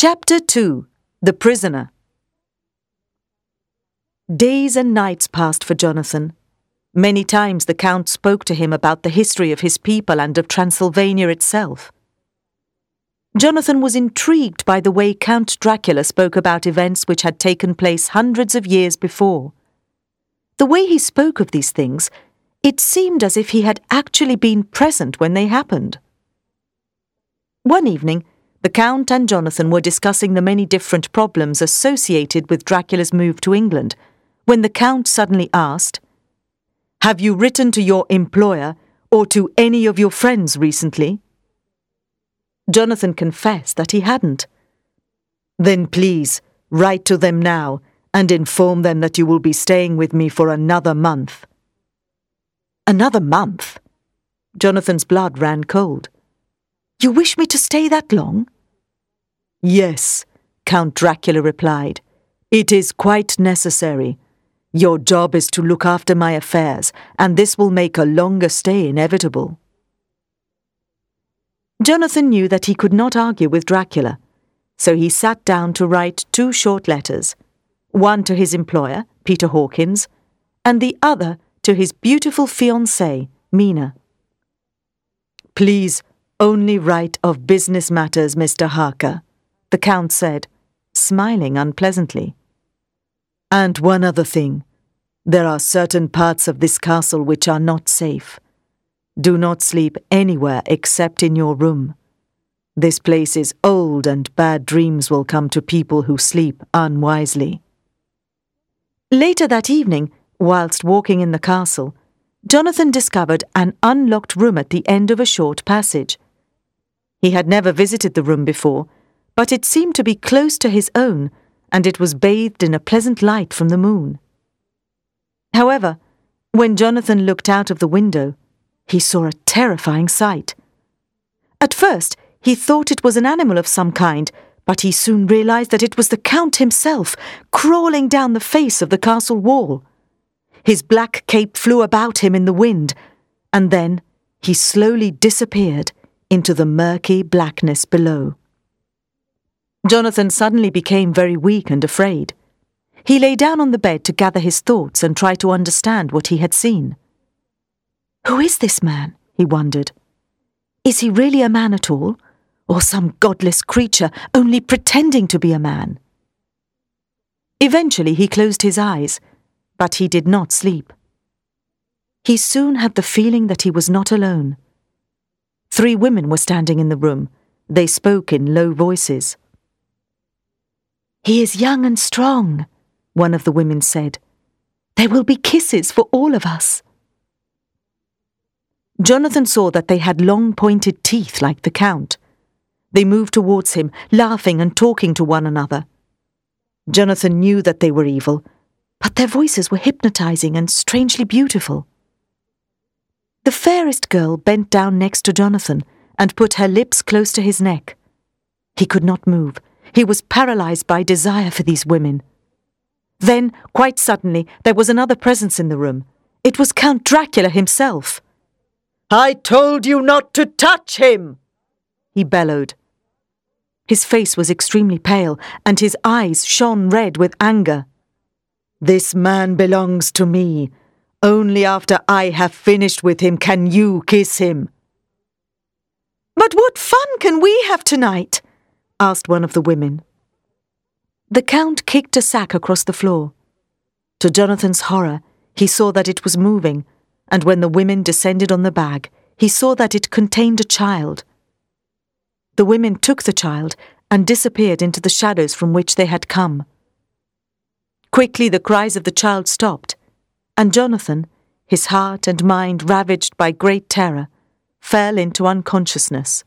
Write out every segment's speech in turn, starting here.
Chapter 2. The Prisoner. Days and nights passed for Jonathan. Many times the Count spoke to him about the history of his people and of Transylvania itself. Jonathan was intrigued by the way Count Dracula spoke about events which had taken place hundreds of years before. The way he spoke of these things, it seemed as if he had actually been present when they happened. One evening, the Count and Jonathan were discussing the many different problems associated with Dracula's move to England, when the Count suddenly asked, "Have you written to your employer or to any of your friends recently?" Jonathan confessed that he hadn't. "Then please, write to them now and inform them that you will be staying with me for another month." Another month? Jonathan's blood ran cold. "You wish me to stay that long?" "Yes," Count Dracula replied. "It is quite necessary. Your job is to look after my affairs, and this will make a longer stay inevitable." Jonathan knew that he could not argue with Dracula, so he sat down to write 2 short letters, one to his employer, Peter Hawkins, and the other to his beautiful fiancée, Mina. "Please only write of business matters, Mr. Harker," the Count said, smiling unpleasantly. "And one other thing. There are certain parts of this castle which are not safe. Do not sleep anywhere except in your room. This place is old and bad dreams will come to people who sleep unwisely." Later that evening, whilst walking in the castle, Jonathan discovered an unlocked room at the end of a short passage. He had never visited the room before, but it seemed to be close to his own, and it was bathed in a pleasant light from the moon. However, when Jonathan looked out of the window, he saw a terrifying sight. At first, he thought it was an animal of some kind, but he soon realized that it was the Count himself, crawling down the face of the castle wall. His black cape flew about him in the wind, and then he slowly disappeared into the murky blackness below. Jonathan suddenly became very weak and afraid. He lay down on the bed to gather his thoughts and try to understand what he had seen. Who is this man? He wondered. Is he really a man at all, or some godless creature only pretending to be a man? Eventually he closed his eyes, but he did not sleep. He soon had the feeling that he was not alone. 3 women were standing in the room. They spoke in low voices. "He is young and strong," one of the women said. "There will be kisses for all of us." Jonathan saw that they had long pointed teeth like the Count. They moved towards him, laughing and talking to one another. Jonathan knew that they were evil, but their voices were hypnotizing and strangely beautiful. The fairest girl bent down next to Jonathan and put her lips close to his neck. He could not move. He was paralyzed by desire for these women. Then, quite suddenly, there was another presence in the room. It was Count Dracula himself. "I told you not to touch him!" he bellowed. His face was extremely pale, and his eyes shone red with anger. "This man belongs to me. Only after I have finished with him can you kiss him." "But what fun can we have tonight?" asked one of the women. The Count kicked a sack across the floor. To Jonathan's horror, he saw that it was moving, and when the women descended on the bag, he saw that it contained a child. The women took the child and disappeared into the shadows from which they had come. Quickly the cries of the child stopped, and Jonathan, his heart and mind ravaged by great terror, fell into unconsciousness.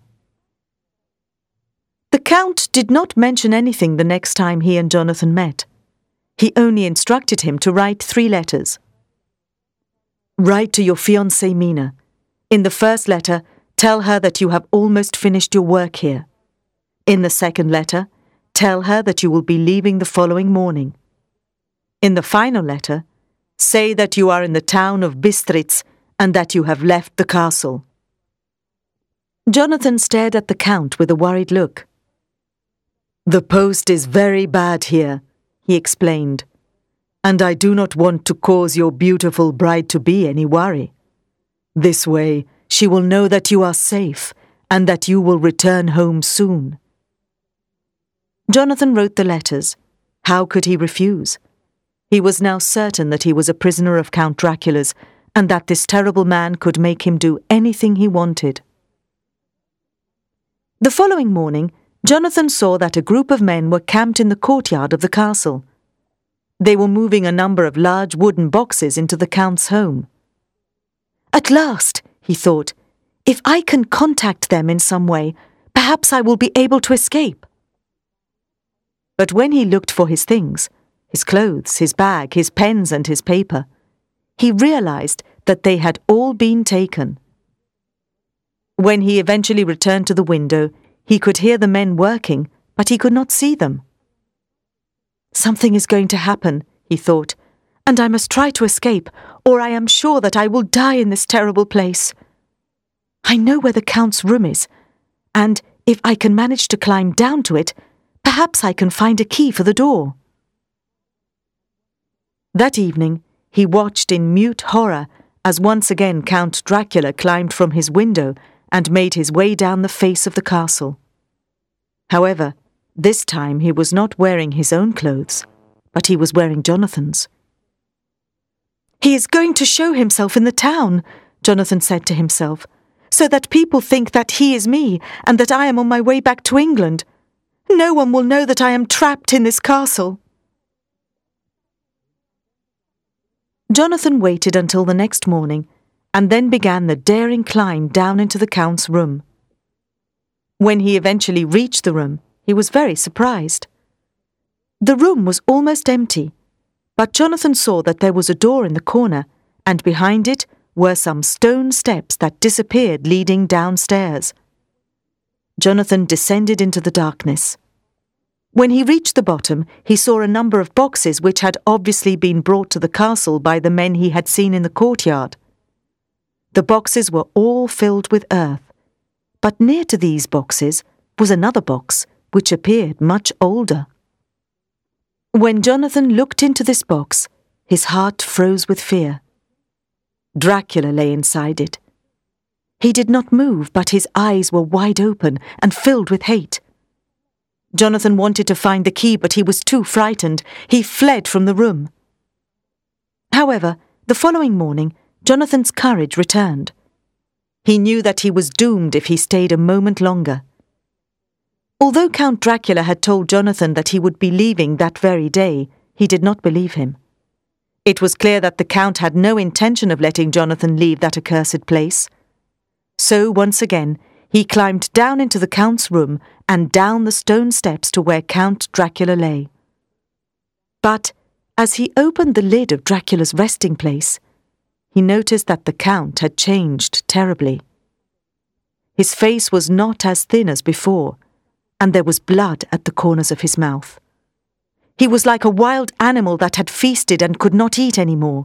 The Count did not mention anything the next time he and Jonathan met. He only instructed him to write 3 letters. "Write to your fiancée Mina. In the first letter, tell her that you have almost finished your work here. In the second letter, tell her that you will be leaving the following morning. In the final letter, say that you are in the town of Bistritz and that you have left the castle." Jonathan stared at the Count with a worried look. "The post is very bad here," he explained, "and I do not want to cause your beautiful bride-to-be any worry. This way, she will know that you are safe and that you will return home soon." Jonathan wrote the letters. How could he refuse? He was now certain that he was a prisoner of Count Dracula's and that this terrible man could make him do anything he wanted. The following morning, Jonathan saw that a group of men were camped in the courtyard of the castle. They were moving a number of large wooden boxes into the Count's home. "At last," he thought, "if I can contact them in some way, perhaps I will be able to escape." But when he looked for his things, his clothes, his bag, his pens and his paper, he realized that they had all been taken. When he eventually returned to the window, he could hear the men working, but he could not see them. "Something is going to happen," he thought, "and I must try to escape, or I am sure that I will die in this terrible place. I know where the Count's room is, and if I can manage to climb down to it, perhaps I can find a key for the door." That evening, he watched in mute horror as once again Count Dracula climbed from his window and made his way down the face of the castle. However, this time he was not wearing his own clothes, but he was wearing Jonathan's. "He is going to show himself in the town," Jonathan said to himself, "so that people think that he is me and that I am on my way back to England. No one will know that I am trapped in this castle." Jonathan waited until the next morning and then began the daring climb down into the Count's room. When he eventually reached the room, he was very surprised. The room was almost empty, but Jonathan saw that there was a door in the corner, and behind it were some stone steps that disappeared leading downstairs. Jonathan descended into the darkness. When he reached the bottom, he saw a number of boxes which had obviously been brought to the castle by the men he had seen in the courtyard. The boxes were all filled with earth, but near to these boxes was another box which appeared much older. When Jonathan looked into this box, his heart froze with fear. Dracula lay inside it. He did not move, but his eyes were wide open and filled with hate. Jonathan wanted to find the key, but he was too frightened. He fled from the room. However, the following morning, Jonathan's courage returned. He knew that he was doomed if he stayed a moment longer. Although Count Dracula had told Jonathan that he would be leaving that very day, he did not believe him. It was clear that the Count had no intention of letting Jonathan leave that accursed place. So, once again, he climbed down into the Count's room and down the stone steps to where Count Dracula lay. But, as he opened the lid of Dracula's resting place, he noticed that the Count had changed terribly. His face was not as thin as before, and there was blood at the corners of his mouth. He was like a wild animal that had feasted and could not eat any more.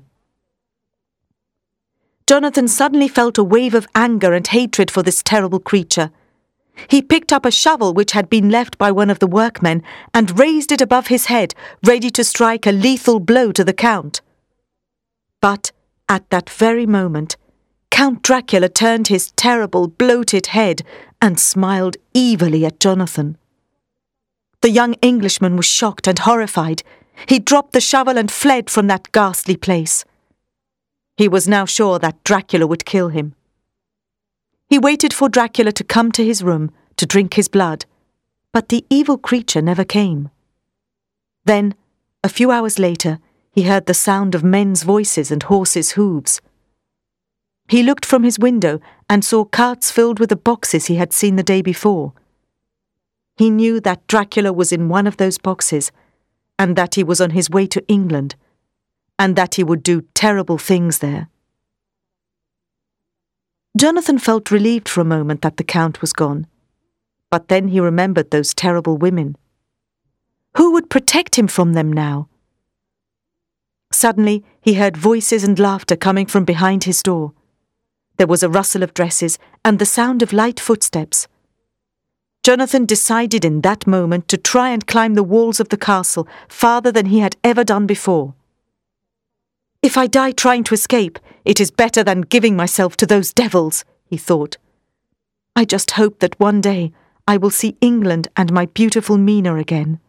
Jonathan suddenly felt a wave of anger and hatred for this terrible creature. He picked up a shovel which had been left by one of the workmen and raised it above his head, ready to strike a lethal blow to the Count. But at that very moment, Count Dracula turned his terrible, bloated head and smiled evilly at Jonathan. The young Englishman was shocked and horrified. He dropped the shovel and fled from that ghastly place. He was now sure that Dracula would kill him. He waited for Dracula to come to his room to drink his blood, but the evil creature never came. Then, a few hours later, he heard the sound of men's voices and horses' hooves. He looked from his window and saw carts filled with the boxes he had seen the day before. He knew that Dracula was in one of those boxes, and that he was on his way to England, and that he would do terrible things there. Jonathan felt relieved for a moment that the Count was gone, but then he remembered those terrible women. Who would protect him from them now? Suddenly, he heard voices and laughter coming from behind his door. There was a rustle of dresses and the sound of light footsteps. Jonathan decided in that moment to try and climb the walls of the castle farther than he had ever done before. "If I die trying to escape, it is better than giving myself to those devils," he thought. "I just hope that one day I will see England and my beautiful Mina again."